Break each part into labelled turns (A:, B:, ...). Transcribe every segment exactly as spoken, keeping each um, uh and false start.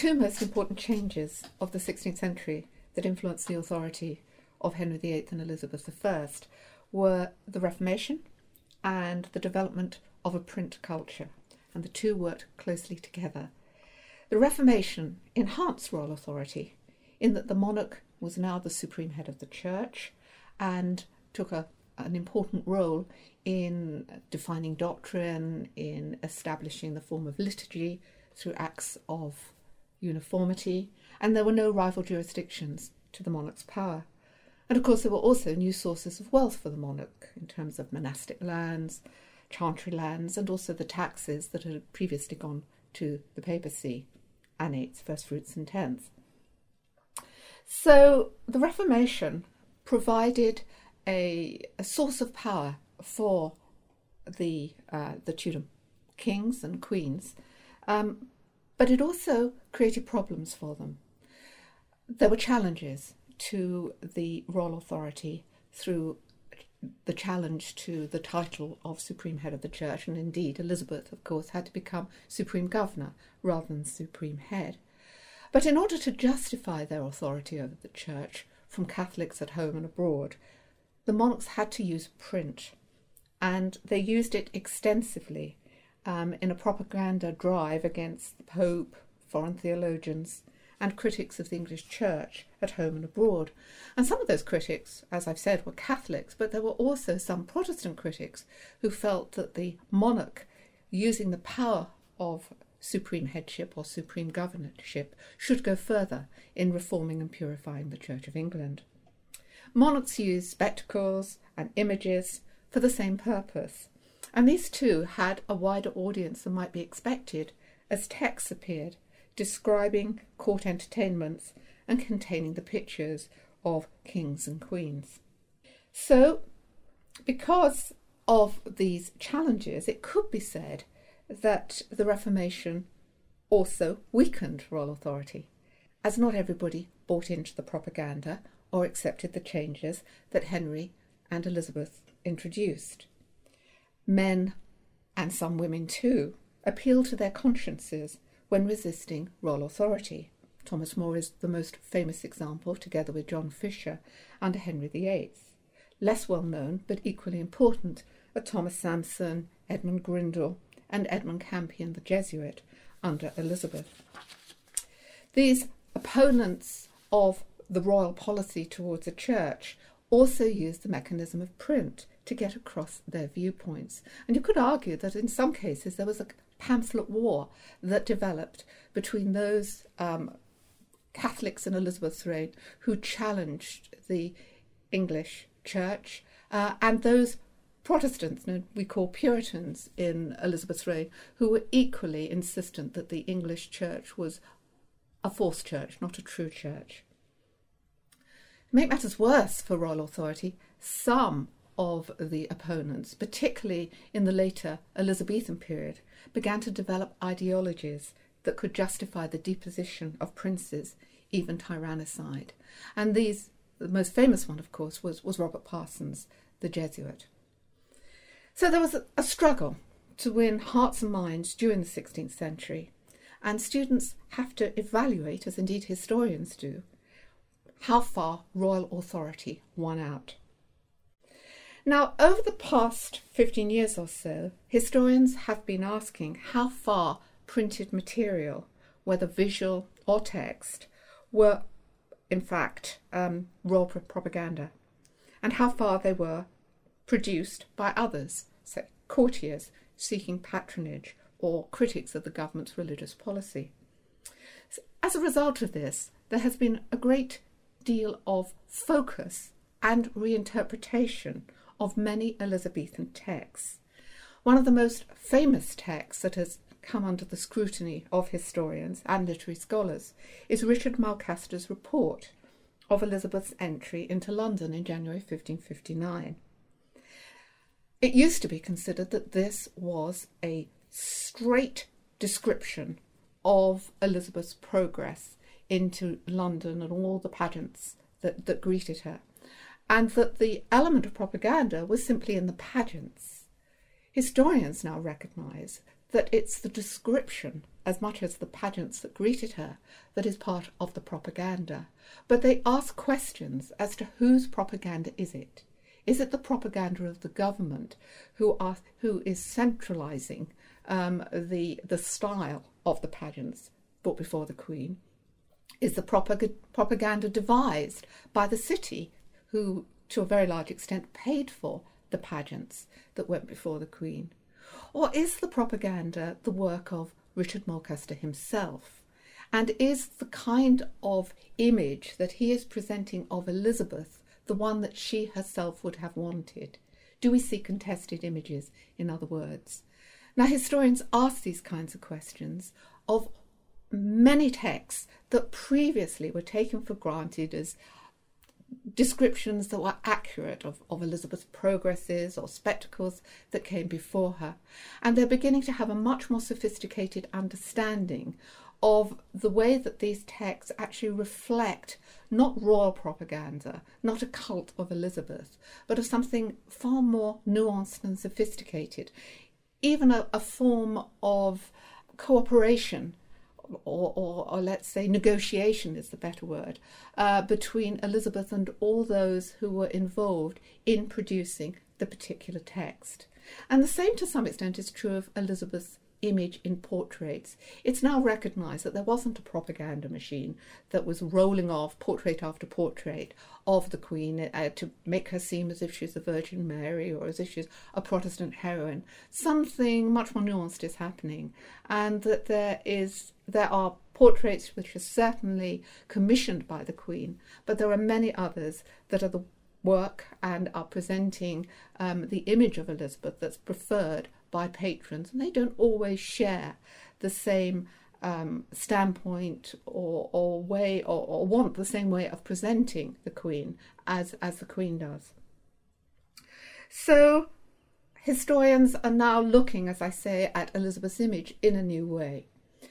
A: two most important changes of the sixteenth century that influenced the authority of Henry the Eighth and Elizabeth the First were the Reformation and the development of a print culture, and the two worked closely together. The Reformation enhanced royal authority in that the monarch was now the supreme head of the church and took a, an important role in defining doctrine, in establishing the form of liturgy through acts of uniformity, and there were no rival jurisdictions to the monarch's power. And of course there were also new sources of wealth for the monarch in terms of monastic lands, chantry lands, and also the taxes that had previously gone to the papacy, annates, first fruits and tenths. So the Reformation provided a, a source of power for the, uh, the Tudor kings and queens, um, but it also created problems for them. There were challenges to the royal authority through the challenge to the title of Supreme Head of the Church, and indeed Elizabeth, of course, had to become Supreme Governor rather than Supreme Head. But in order to justify their authority over the Church from Catholics at home and abroad, the monarchs had to use print, and they used it extensively um, in a propaganda drive against the Pope, foreign theologians, and critics of the English Church at home and abroad. And some of those critics, as I've said, were Catholics, but there were also some Protestant critics who felt that the monarch, using the power of supreme headship or supreme governorship, should go further in reforming and purifying the Church of England. Monarchs used spectacles and images for the same purpose, and these too had a wider audience than might be expected as texts appeared describing court entertainments and containing the pictures of kings and queens. So, because of these challenges, it could be said that the Reformation also weakened royal authority, as not everybody bought into the propaganda or accepted the changes that Henry and Elizabeth introduced. Men, and some women too, appealed to their consciences when resisting royal authority. Thomas More is the most famous example, together with John Fisher, under Henry the Eighth. Less well known, but equally important, are Thomas Sampson, Edmund Grindal, and Edmund Campion the Jesuit, under Elizabeth. These opponents of the royal policy towards the church also used the mechanism of print to get across their viewpoints. And you could argue that in some cases there was a pamphlet war that developed between those um, Catholics in Elizabeth's reign who challenged the English church uh, and those Protestants, no, we call Puritans in Elizabeth's reign, who were equally insistent that the English church was a false church, not a true church. To make matters worse for royal authority, some of the opponents, particularly in the later Elizabethan period, began to develop ideologies that could justify the deposition of princes, even tyrannicide. And these, the most famous one, of course, was, was Robert Parsons, the Jesuit. So there was a, a struggle to win hearts and minds during the sixteenth century, and students have to evaluate, as indeed historians do, how far royal authority won out. Now, over the past fifteen years or so, historians have been asking how far printed material, whether visual or text, were in fact um, royal propaganda, and how far they were produced by others, say courtiers seeking patronage or critics of the government's religious policy. So as a result of this, there has been a great deal of focus and reinterpretation of many Elizabethan texts. One of the most famous texts that has come under the scrutiny of historians and literary scholars is Richard Malcaster's report of Elizabeth's entry into London in January fifteen fifty-nine. It used to be considered that this was a straight description of Elizabeth's progress into London and all the pageants that, that greeted her, and that the element of propaganda was simply in the pageants. Historians now recognise that it's the description as much as the pageants that greeted her that is part of the propaganda. But they ask questions as to whose propaganda is it? Is it the propaganda of the government who are who is centralising um, the the style of the pageants brought before the Queen? Is the propag- propaganda devised by the city, who to a very large extent paid for the pageants that went before the Queen? Or is the propaganda the work of Richard Mulcaster himself? And is the kind of image that he is presenting of Elizabeth the one that she herself would have wanted? Do we see contested images, in other words? Now, historians ask these kinds of questions of many texts that previously were taken for granted as descriptions that were accurate of, of Elizabeth's progresses or spectacles that came before her. And they're beginning to have a much more sophisticated understanding of the way that these texts actually reflect not royal propaganda, not a cult of Elizabeth, but of something far more nuanced and sophisticated, even a, a form of cooperation, or, or, or let's say negotiation is the better word, uh, between Elizabeth and all those who were involved in producing the particular text. And the same to some extent is true of Elizabeth's image in portraits. It's now recognised that there wasn't a propaganda machine that was rolling off portrait after portrait of the Queen uh, to make her seem as if she's the Virgin Mary or as if she's a Protestant heroine. Something much more nuanced is happening, and that there is there are portraits which are certainly commissioned by the Queen, but there are many others that are the work and are presenting um, the image of Elizabeth that's preferred by patrons, and they don't always share the same um, standpoint or, or way or, or want the same way of presenting the Queen as, as the Queen does. So historians are now looking, as I say, at Elizabeth's image in a new way.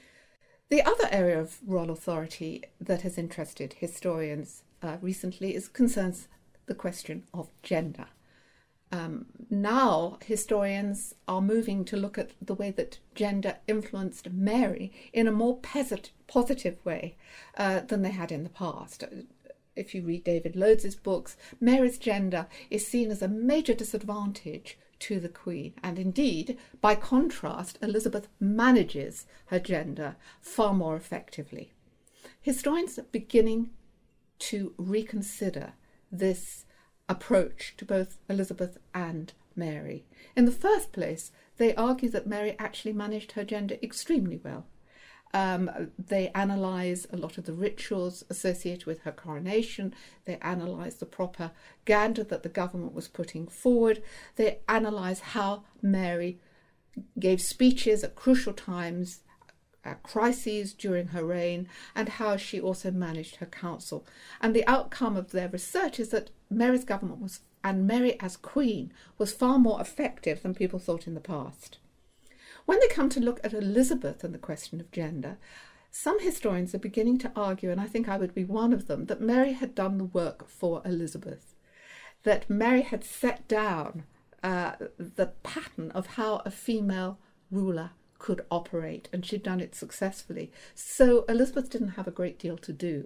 A: The other area of royal authority that has interested historians uh, recently is concerns the question of gender. Um, now historians are moving to look at the way that gender influenced Mary in a more posit- positive way uh, than they had in the past. If you read David Lloyd's books, Mary's gender is seen as a major disadvantage to the Queen, and indeed, by contrast, Elizabeth manages her gender far more effectively. Historians are beginning to reconsider this approach to both Elizabeth and Mary. In the first place, they argue that Mary actually managed her gender extremely well. Um, they analyse a lot of the rituals associated with her coronation. They analyse the propaganda that the government was putting forward. They analyse how Mary gave speeches at crucial times, Uh, crises during her reign, and how she also managed her council. And the outcome of their research is that Mary's government was, and Mary as Queen, was far more effective than people thought in the past. When they come to look at Elizabeth and the question of gender, some historians are beginning to argue, and I think I would be one of them, that Mary had done the work for Elizabeth, that Mary had set down uh, the pattern of how a female ruler could operate, and she'd done it successfully. So Elizabeth didn't have a great deal to do.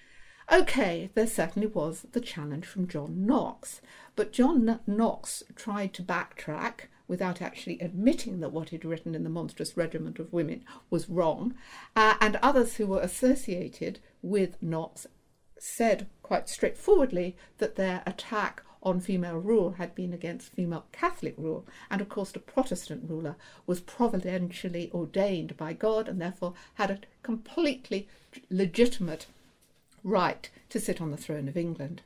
A: Okay, there certainly was the challenge from John Knox, but John Knox tried to backtrack without actually admitting that what he'd written in The Monstrous Regiment of Women was wrong, uh, and others who were associated with Knox said quite straightforwardly that their attack on female rule had been against female Catholic rule, and of course the Protestant ruler was providentially ordained by God and therefore had a completely legitimate right to sit on the throne of England.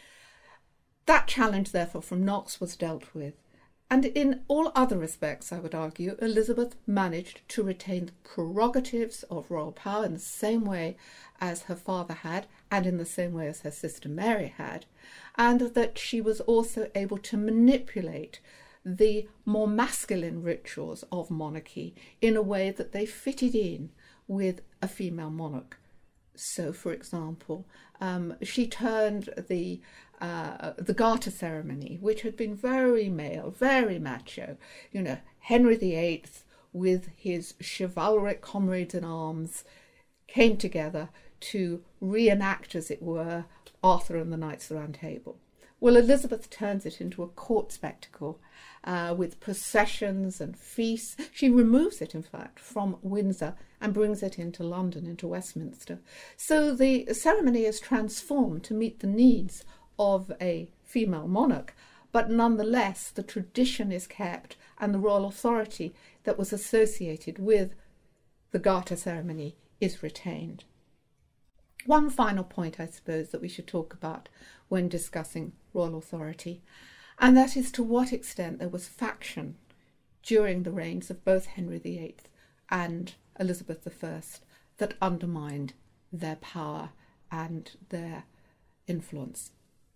A: That challenge, therefore, from Knox was dealt with, and in all other respects, I would argue, Elizabeth managed to retain the prerogatives of royal power in the same way as her father had, and in the same way as her sister Mary had, and that she was also able to manipulate the more masculine rituals of monarchy in a way that they fitted in with a female monarch. So, for example, um, she turned the uh, the Garter ceremony, which had been very male, very macho. You know, Henry the Eighth with his chivalric comrades in arms, came together to reenact, as it were, Arthur and the Knights of the Round Table. Well, Elizabeth turns it into a court spectacle uh, with processions and feasts. She removes it, in fact, from Windsor and brings it into London, into Westminster. So the ceremony is transformed to meet the needs of a female monarch, but nonetheless the tradition is kept and the royal authority that was associated with the Garter ceremony is retained. One final point, I suppose, that we should talk about when discussing royal authority, and that is to what extent there was faction during the reigns of both Henry the Eighth and Elizabeth the First that undermined their power and their influence.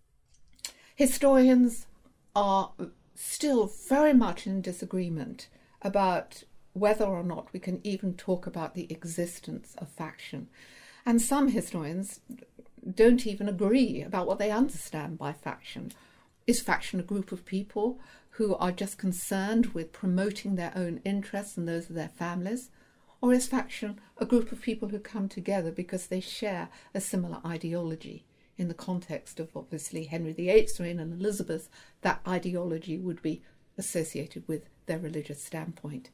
A: Historians are still very much in disagreement about whether or not we can even talk about the existence of faction. And some historians don't even agree about what they understand by faction. Is faction a group of people who are just concerned with promoting their own interests and those of their families? Or is faction a group of people who come together because they share a similar ideology? In the context of, obviously, Henry the Eighth's reign and Elizabeth, that ideology would be associated with their religious standpoint.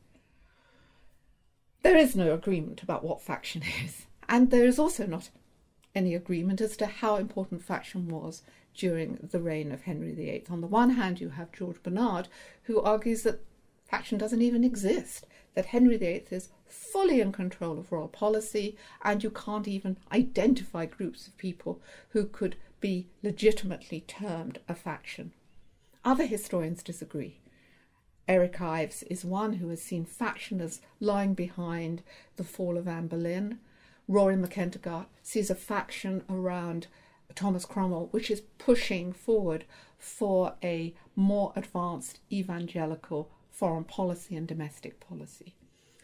A: There is no agreement about what faction is. And there is also not any agreement as to how important faction was during the reign of Henry the Eighth. On the one hand, you have George Bernard, who argues that faction doesn't even exist, that Henry the Eighth is fully in control of royal policy, and you can't even identify groups of people who could be legitimately termed a faction. Other historians disagree. Eric Ives is one who has seen faction as lying behind the fall of Anne Boleyn. Rory McEntegart sees a faction around Thomas Cromwell, which is pushing forward for a more advanced evangelical foreign policy and domestic policy.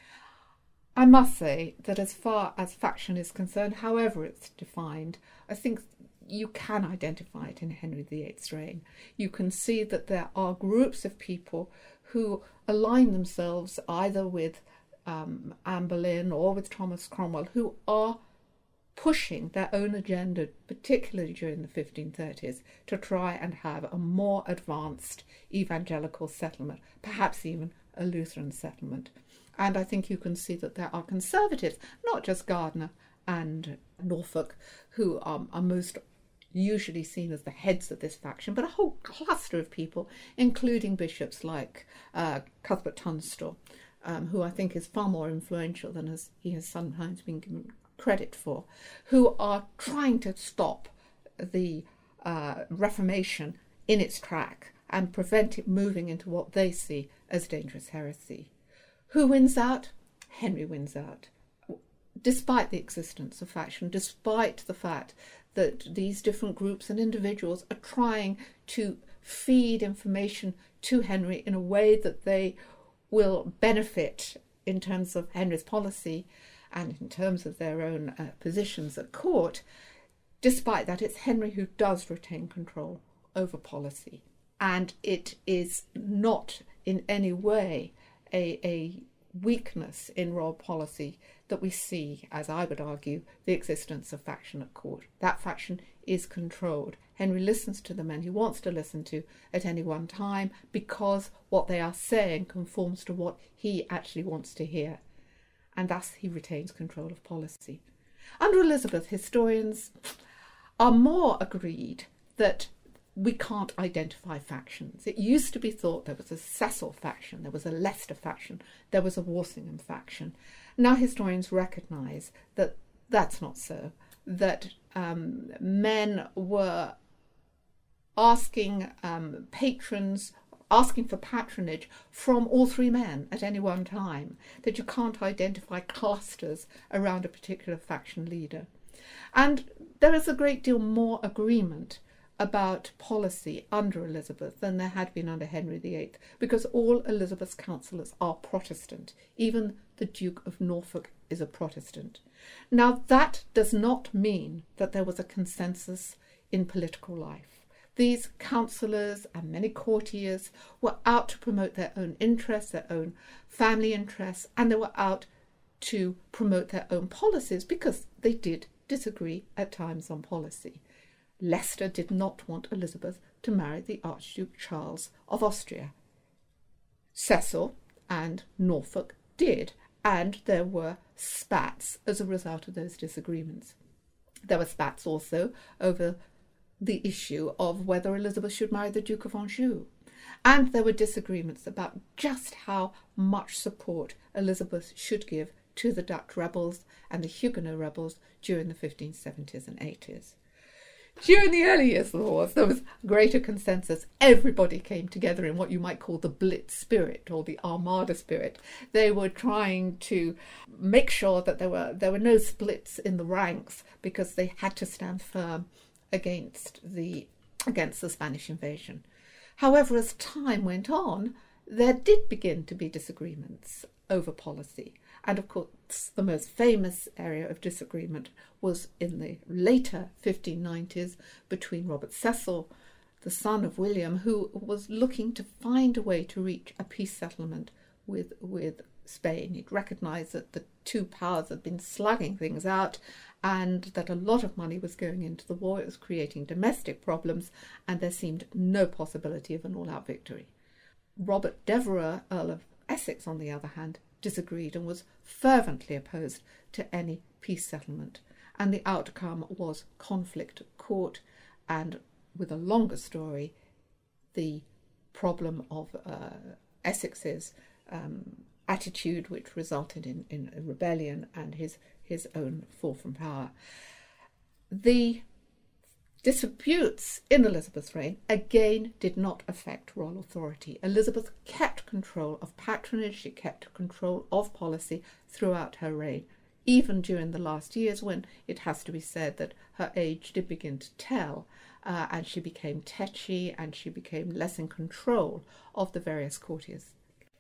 A: I must say that as far as faction is concerned, however it's defined, I think you can identify it in Henry the Eighth's reign. You can see that there are groups of people who align themselves either with Um, Anne Boleyn or with Thomas Cromwell, who are pushing their own agenda, particularly during the fifteen thirties, to try and have a more advanced evangelical settlement, perhaps even a Lutheran settlement. And I think you can see that there are conservatives, not just Gardiner and Norfolk, who are, are most usually seen as the heads of this faction, but a whole cluster of people, including bishops like uh, Cuthbert Tunstall, Um, who I think is far more influential than as he has sometimes been given credit for, who are trying to stop the uh, Reformation in its track and prevent it moving into what they see as dangerous heresy. Who wins out? Henry wins out, despite the existence of faction, despite the fact that these different groups and individuals are trying to feed information to Henry in a way that they will benefit in terms of Henry's policy and in terms of their own uh, positions at court. Despite that, it's Henry who does retain control over policy, and it is not in any way a, a weakness in royal policy that we see, as I would argue, the existence of faction at court. That faction is controlled. Henry listens to the men he wants to listen to at any one time because what they are saying conforms to what he actually wants to hear, and thus he retains control of policy. Under Elizabeth, historians are more agreed that we can't identify factions. It used to be thought there was a Cecil faction, there was a Leicester faction, there was a Walsingham faction. Now historians recognise that that's not so, that um, men were asking um, patrons, asking for patronage from all three men at any one time, that you can't identify clusters around a particular faction leader. And there is a great deal more agreement about policy under Elizabeth than there had been under Henry the Eighth, because all Elizabeth's councillors are Protestant. Even the Duke of Norfolk is a Protestant. Now, that does not mean that there was a consensus in political life. these councillors and many courtiers were out to promote their own interests, their own family interests, and they were out to promote their own policies because they did disagree at times on policy. Leicester did not want Elizabeth to marry the Archduke Charles of Austria. Cecil and Norfolk did, and there were spats as a result of those disagreements. There were spats also over the issue of whether Elizabeth should marry the Duke of Anjou. And there were disagreements about just how much support Elizabeth should give to the Dutch rebels and the Huguenot rebels during the fifteen seventies and eighties. During the early years of the wars, there was greater consensus. Everybody came together in what you might call the Blitz spirit or the Armada spirit. They were trying to make sure that there were there were no splits in the ranks because they had to stand firm against the against the Spanish invasion. However, as time went on, there did begin to be disagreements over policy. And of course, the most famous area of disagreement was in the later fifteen nineties between Robert Cecil, the son of William, who was looking to find a way to reach a peace settlement with, with Spain. He'd recognised that the two powers had been slugging things out and that a lot of money was going into the war. It was creating domestic problems, and there seemed no possibility of an all-out victory. Robert Devereux, Earl of Essex, on the other hand, disagreed and was fervently opposed to any peace settlement, and the outcome was conflict at court, and with a longer story, the problem of uh, Essex's um, attitude, which resulted in, in a rebellion and his, his own fall from power. The disputes in Elizabeth's reign again did not affect royal authority. Elizabeth kept control of patronage, she kept control of policy throughout her reign, even during the last years when it has to be said that her age did begin to tell, uh, and she became tetchy and she became less in control of the various courtiers.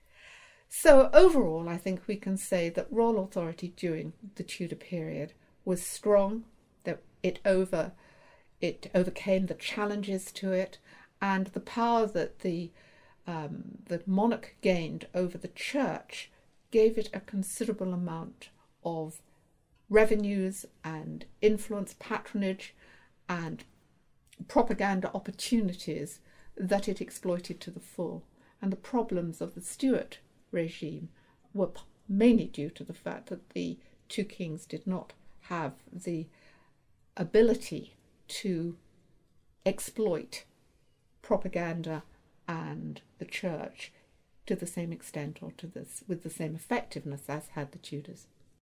A: So overall, I think we can say that royal authority during the Tudor period was strong, that it over It overcame the challenges to it, and the power that the um, the monarch gained over the church gave it a considerable amount of revenues and influence, patronage and propaganda opportunities that it exploited to the full. And the problems of the Stuart regime were mainly due to the fact that the two kings did not have the ability to exploit propaganda and the church to the same extent or to this with the same effectiveness as had the Tudors.